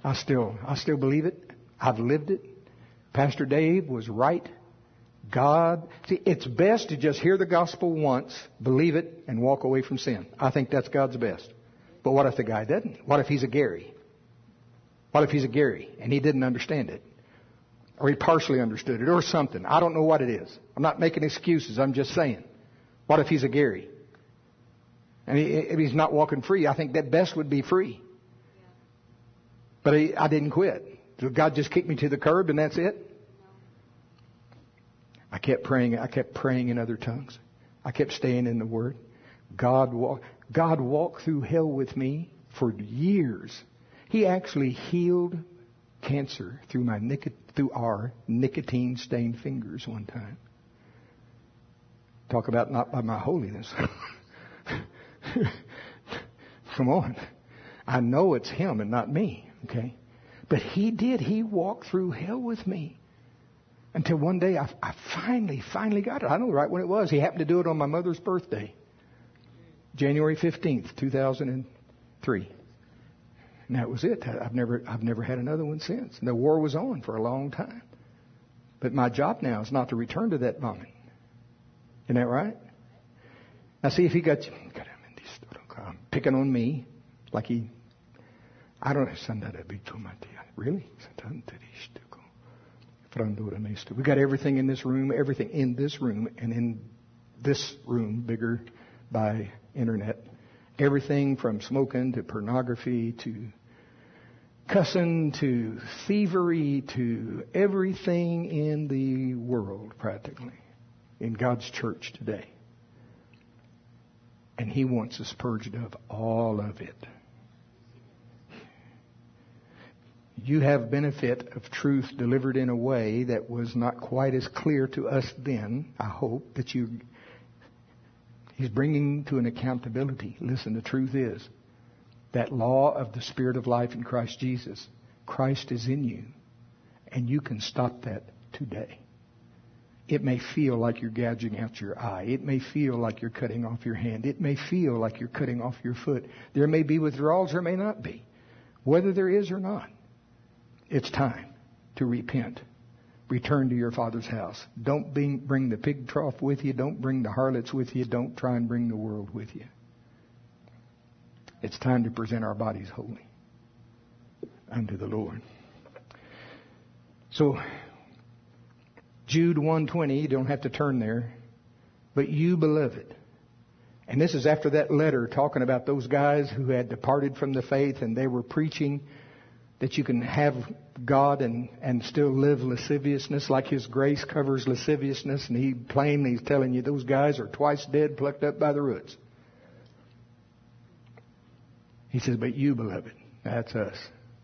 I still believe it. I've lived it. Pastor Dave was right. God, see, it's best to just hear the gospel once, believe it, and walk away from sin. I think that's God's best. But what if the guy doesn't? What if he's a Gary? What if he's a Gary and he didn't understand it? Or he partially understood it or something. I don't know what it is. I'm not making excuses. I'm just saying. What if he's a Gary? And if he's not walking free, I think that best would be free. But I didn't quit. So God just kicked me to the curb and that's it? I kept praying. I kept praying in other tongues. I kept staying in the Word. God walked through hell with me for years. He actually healed cancer through our nicotine-stained fingers one time. Talk about not by my holiness. Come on. I know it's Him and not me. Okay? But He did. He walked through hell with me. Until one day I finally got it. I know right when it was. He happened to do it on my mother's birthday. January 15th, 2003. And that was it. I've never had another one since. And the war was on for a long time. But my job now is not to return to that vomit. Isn't that right? Now see if he got you. Picking on me. Like he... I don't know. Really? We got everything in this room, and in this room, bigger by internet. Everything from smoking to pornography to cussing to thievery to everything in the world, practically, in God's church today. And He wants us purged of all of it. You have benefit of truth delivered in a way that was not quite as clear to us then. I hope that He's bringing to an accountability. Listen, the truth is that law of the Spirit of life in Christ Jesus. Christ is in you. And you can stop that today. It may feel like you're gouging out your eye. It may feel like you're cutting off your hand. It may feel like you're cutting off your foot. There may be withdrawals, there may not be. Whether there is or not. It's time to repent. Return to your Father's house. Don't bring the pig trough with you. Don't bring the harlots with you. Don't try and bring the world with you. It's time to present our bodies holy unto the Lord. So, Jude 1:20, you don't have to turn there. But you, beloved. And this is after that letter talking about those guys who had departed from the faith and they were preaching that you can have God and still live lasciviousness, like His grace covers lasciviousness. And He's telling you those guys are twice dead, plucked up by the roots. He says, but you, beloved, that's us,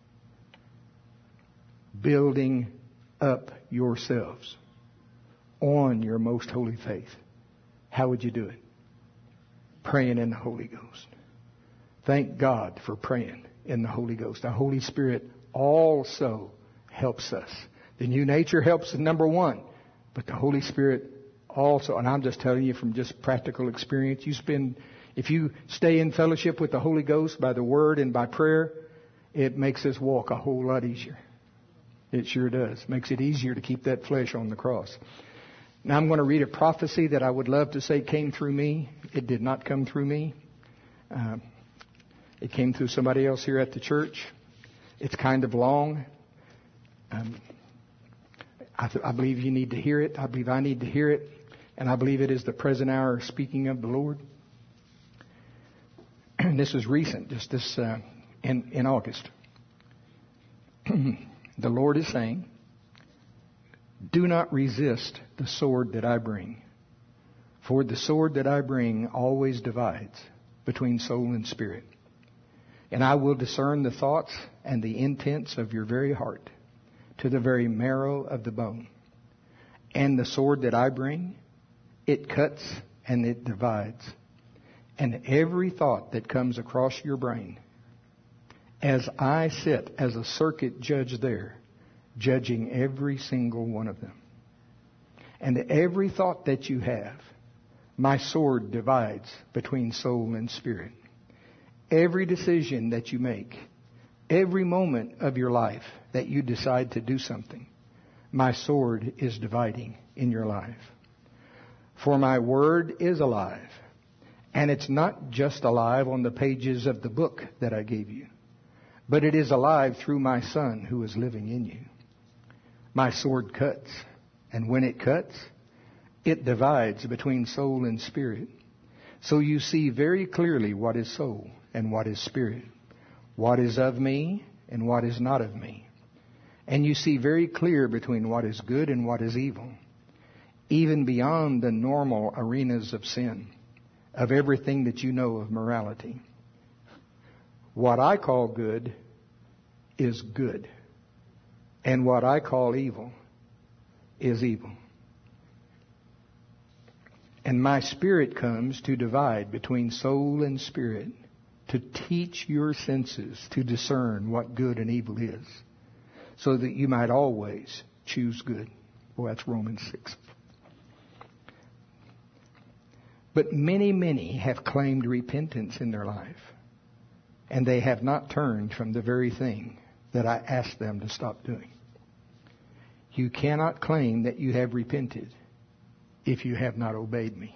building up yourselves on your most holy faith. How would you do it? Praying in the Holy Ghost. Thank God for praying in the Holy Ghost. The Holy Spirit also helps us. The new nature helps in number one, but the Holy Spirit also, and I'm just telling you from just practical experience, if you stay in fellowship with the Holy Ghost by the Word and by prayer, it makes this walk a whole lot easier. It sure does. Makes it easier to keep that flesh on the cross. Now I'm going to read a prophecy that I would love to say came through me. It did not come through me. It came through somebody else here at the church. It's kind of long. I believe you need to hear it. I believe I need to hear it. And I believe it is the present hour speaking of the Lord. And this is recent, just this in August. The Lord is saying, do not resist the sword that I bring. For the sword that I bring always divides between soul and spirit. And I will discern the thoughts and the intents of your very heart to the very marrow of the bone. And the sword that I bring, it cuts and it divides. And every thought that comes across your brain, as I sit as a circuit judge there, judging every single one of them. And every thought that you have, my sword divides between soul and spirit. Every decision that you make, Every moment of your life that you decide to do something, my sword is dividing in your life. For my word is alive. And it's not just alive on the pages of the book that I gave you, but it is alive through my Son who is living in you. My sword cuts, and when it cuts, it divides between soul and spirit. So you see very clearly what is soul and what is spirit, what is of me and what is not of me. And you see very clear between what is good and what is evil, even beyond the normal arenas of sin, of everything that you know of morality. What I call good is good, and what I call evil is evil. And my Spirit comes to divide between soul and spirit, to teach your senses to discern what good and evil is, so that you might always choose good. Well, that's Romans 6. But many have claimed repentance in their life, and they have not turned from the very thing that I asked them to stop doing. You cannot claim that you have repented if you have not obeyed me.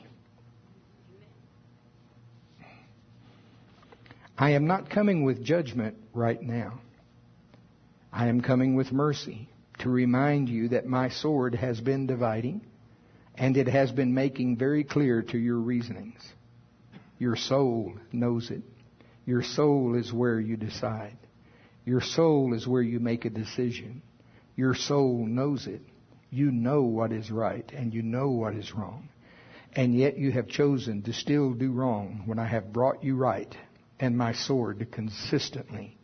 I am not coming with judgment right now. I am coming with mercy to remind you that my sword has been dividing, and it has been making very clear to your reasonings. Your soul knows it. Your soul is where you decide. Your soul is where you make a decision. Your soul knows it. You know what is right and you know what is wrong. And yet you have chosen to still do wrong when I have brought you right, and my sword consistently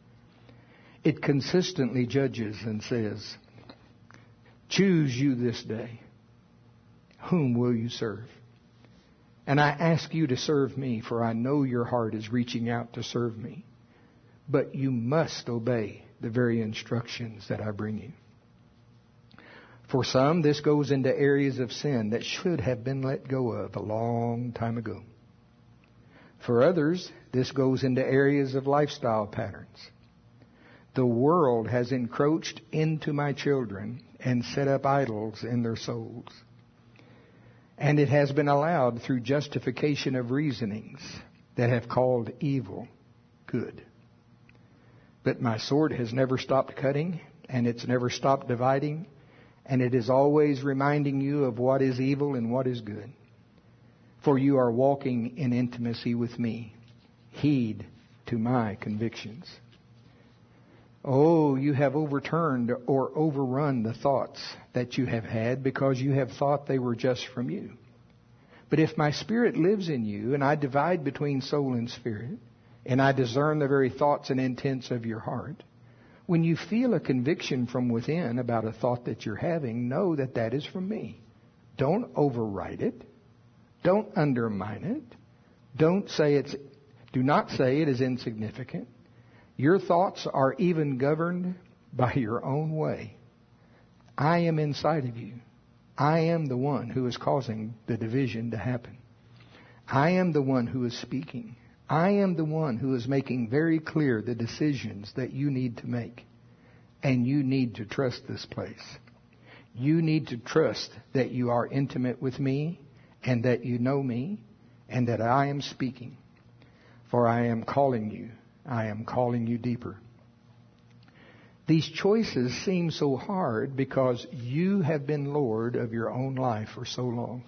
judges and says, choose you this day. Whom will you serve? And I ask you to serve me, for I know your heart is reaching out to serve me. But you must obey the very instructions that I bring you. For some, this goes into areas of sin that should have been let go of a long time ago. For others, this goes into areas of lifestyle patterns. The world has encroached into my children and set up idols in their souls. And it has been allowed through justification of reasonings that have called evil good. But my sword has never stopped cutting, and it's never stopped dividing, and it is always reminding you of what is evil and what is good. For you are walking in intimacy with me. Heed to my convictions. Oh, you have overturned or overrun the thoughts that you have had because you have thought they were just from you. But if my Spirit lives in you, and I divide between soul and spirit, and I discern the very thoughts and intents of your heart, when you feel a conviction from within about a thought that you're having, know that that is from me. Don't override it. Don't undermine it. Do not say it is insignificant. Your thoughts are even governed by your own way. I am inside of you. I am the one who is causing the division to happen. I am the one who is speaking. I am the one who is making very clear the decisions that you need to make. And you need to trust this place. You need to trust that you are intimate with me, and that you know me, and that I am speaking. For I am calling you. I am calling you deeper. These choices seem so hard because you have been Lord of your own life for so long.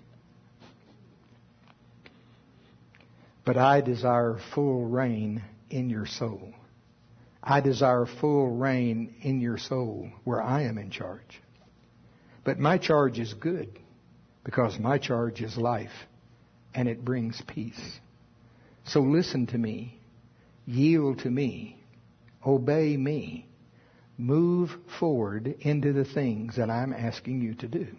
But I desire full reign in your soul. I desire full reign in your soul where I am in charge. But my charge is good because my charge is life and it brings peace. So listen to me. Yield to me. Obey me. Move forward into the things that I'm asking you to do.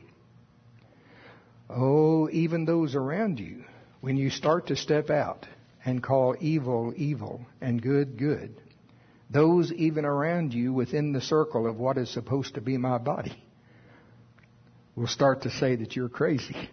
Oh, even those around you, when you start to step out and call evil, evil, and good, good, those even around you within the circle of what is supposed to be my body will start to say that you're crazy.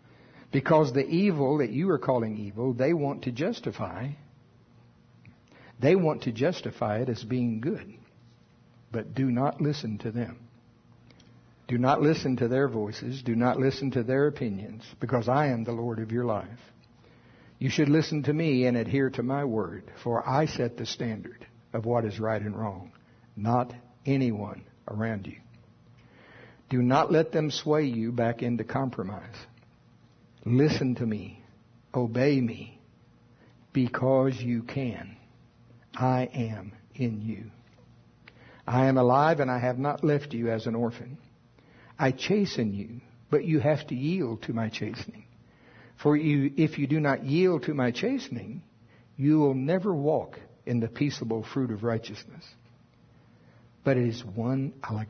Because the evil that you are calling evil, they want to justify. They want to justify it as being good. But do not listen to them. Do not listen to their voices. Do not listen to their opinions, because I am the Lord of your life. You should listen to me and adhere to my word, for I set the standard of what is right and wrong, not anyone around you. Do not let them sway you back into compromise. Listen to me. Obey me, because you can. I am in you. I am alive, and I have not left you as an orphan. I chasten you, but you have to yield to my chastening. For if you do not yield to my chastening, you will never walk in the peaceable fruit of righteousness. But it is one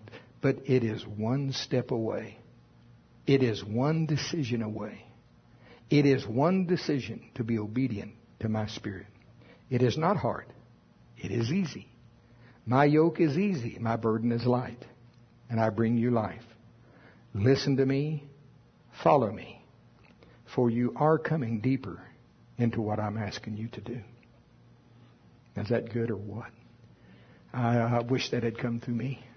step away. It is one decision away. It is one decision to be obedient to my Spirit. It is not hard. It is easy. My yoke is easy. My burden is light. And I bring you life. Listen to me. Follow me. For you are coming deeper into what I'm asking you to do. Is that good or what? I wish that had come through me.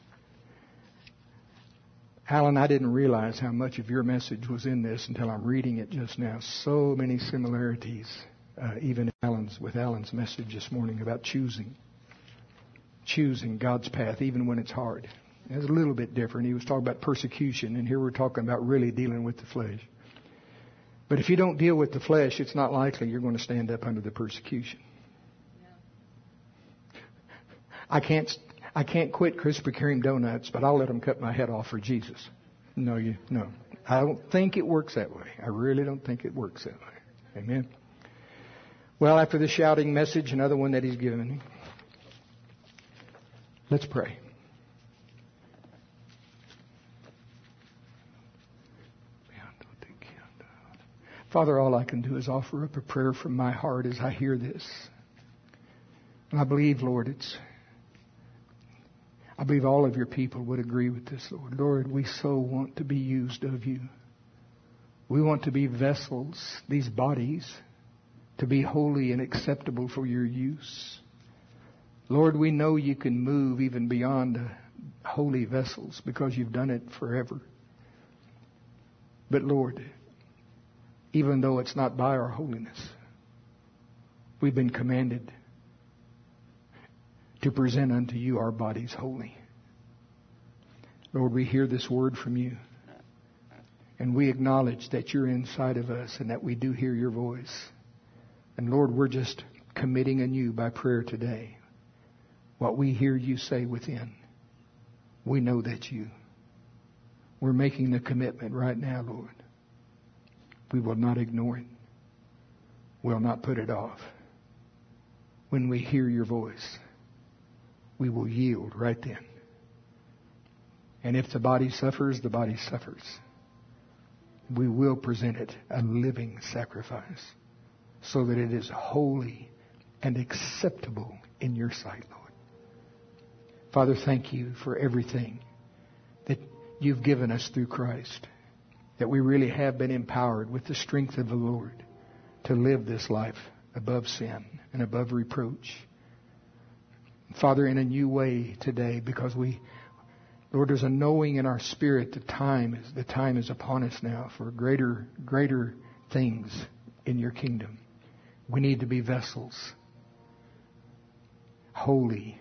Alan, I didn't realize how much of your message was in this until I'm reading it just now. So many similarities, even with Alan's message this morning about choosing God's path, even when it's hard. It's a little bit different. He was talking about persecution, and here we're talking about really dealing with the flesh. But if you don't deal with the flesh, it's not likely you're going to stand up under the persecution. I can't quit Krispy Kreme donuts, but I'll let them cut my head off for Jesus. No. I don't think it works that way. I really don't think it works that way. Amen. Well, after the shouting message, another one that he's given me. Let's pray. Father, all I can do is offer up a prayer from my heart as I hear this. And I believe, Lord, I believe all of your people would agree with this, Lord. Lord, we so want to be used of you. We want to be vessels, these bodies, to be holy and acceptable for your use. Lord, we know you can move even beyond holy vessels because you've done it forever. But Lord, even though it's not by our holiness, we've been commanded to present unto you our bodies holy. Lord, we hear this word from you, and we acknowledge that you're inside of us and that we do hear your voice. And Lord, we're just committing anew by prayer today what we hear you say within. We know that's you. We're making the commitment right now, Lord. We will not ignore it. We'll not put it off. When we hear your voice, we will yield right then. And if the body suffers, the body suffers. We will present it a living sacrifice so that it is holy and acceptable in your sight, Lord. Father, thank you for everything that you've given us through Christ, that we really have been empowered with the strength of the Lord to live this life above sin and above reproach. Father, in a new way today, because Lord, there's a knowing in our spirit the time is upon us now for greater things in your kingdom. We need to be vessels, holy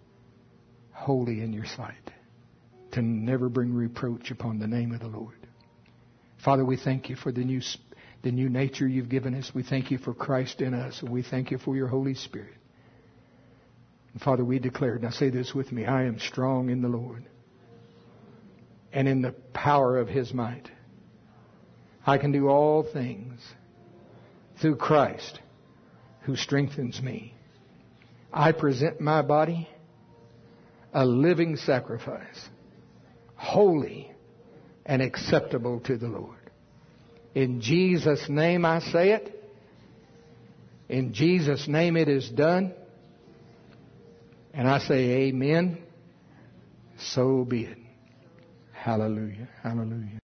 in your sight, to never bring reproach upon the name of the Lord. Father, we thank you for the new nature you've given us. We thank you for Christ in us, and we thank you for your Holy Spirit. And Father, we declare, now say this with me, I am strong in the Lord and in the power of his might. I can do all things through Christ who strengthens me. I present my body a living sacrifice, holy and acceptable to the Lord. In Jesus' name I say it. In Jesus' name it is done. And I say amen. So be it. Hallelujah. Hallelujah.